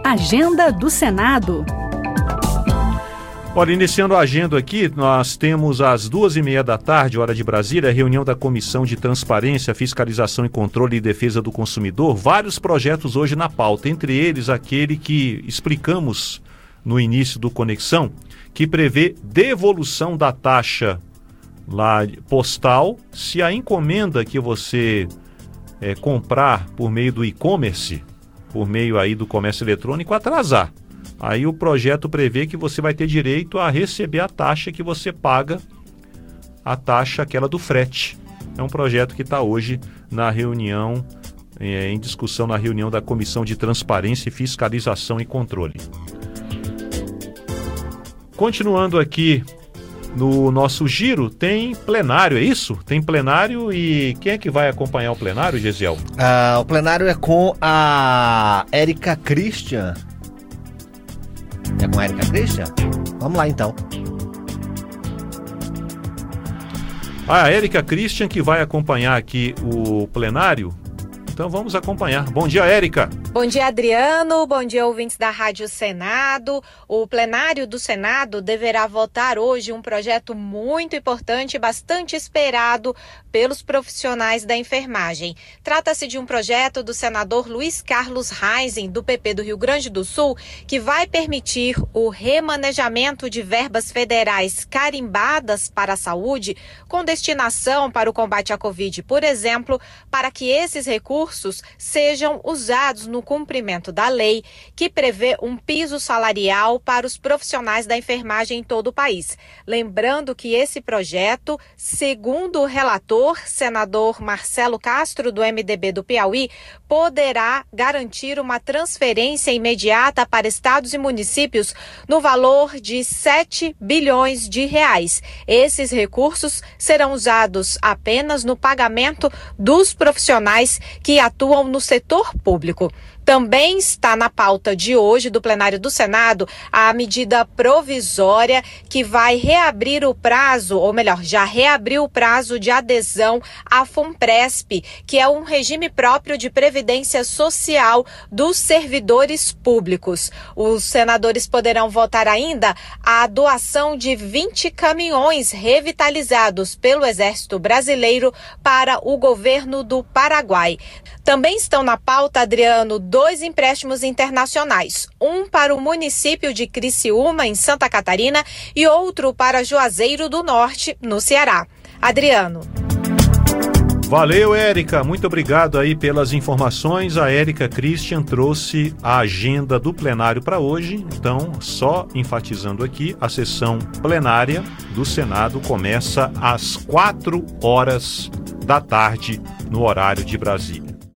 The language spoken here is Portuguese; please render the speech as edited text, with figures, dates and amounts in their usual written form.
Agenda do Senado. Olha, iniciando a agenda aqui, nós temos às 14h30, hora de Brasília, a reunião da Comissão de Transparência, Fiscalização e Controle e Defesa do Consumidor. Vários projetos hoje na pauta, entre eles aquele que explicamos no início do Conexão, que prevê devolução da taxa lá postal se a encomenda que você comprar por meio do e-commerce, por meio aí do comércio eletrônico, atrasar. Aí o projeto prevê que você vai ter direito a receber a taxa que você paga, a taxa aquela do frete. É um projeto que está hoje na reunião, em discussão na reunião da Comissão de Transparência, Fiscalização e Controle. Continuando aqui no nosso giro, tem plenário, é isso? Tem plenário e quem é que vai acompanhar o plenário, Gesiel? O plenário é com a Érica Christian. É com a Érica Christian? Vamos lá, então. A Érica Christian que vai acompanhar aqui o plenário. Então vamos acompanhar. Bom dia, Érica. Bom dia, Adriano. Bom dia, ouvintes da Rádio Senado. O plenário do Senado deverá votar hoje um projeto muito importante e bastante esperado pelos profissionais da enfermagem. Trata-se de um projeto do senador Luiz Carlos Reisen, do PP do Rio Grande do Sul, que vai permitir o remanejamento de verbas federais carimbadas para a saúde, com destinação para o combate à Covid, por exemplo, para que esses recursos sejam usados no cumprimento da lei, que prevê um piso salarial para os profissionais da enfermagem em todo o país. Lembrando que esse projeto, segundo o relator, senador Marcelo Castro, do MDB do Piauí, poderá garantir uma transferência imediata para estados e municípios no valor de 7 bilhões de reais. Esses recursos serão usados apenas no pagamento dos profissionais que atuam no setor público. Também está na pauta de hoje do plenário do Senado a medida provisória que vai reabrir o prazo, ou melhor, já reabriu o prazo de adesão à FUNPRESP, que é um regime próprio de previdência social dos servidores públicos. Os senadores poderão votar ainda a doação de 20 caminhões revitalizados pelo Exército Brasileiro para o governo do Paraguai. Também estão na pauta, Adriano, 2 empréstimos internacionais, um para o município de Criciúma, em Santa Catarina, e outro para Juazeiro do Norte, no Ceará. Adriano. Valeu, Érica. Muito obrigado aí pelas informações. A Érica Christian trouxe a agenda do plenário para hoje. Então, só enfatizando aqui, a sessão plenária do Senado começa às 4 horas da tarde, no horário de Brasília.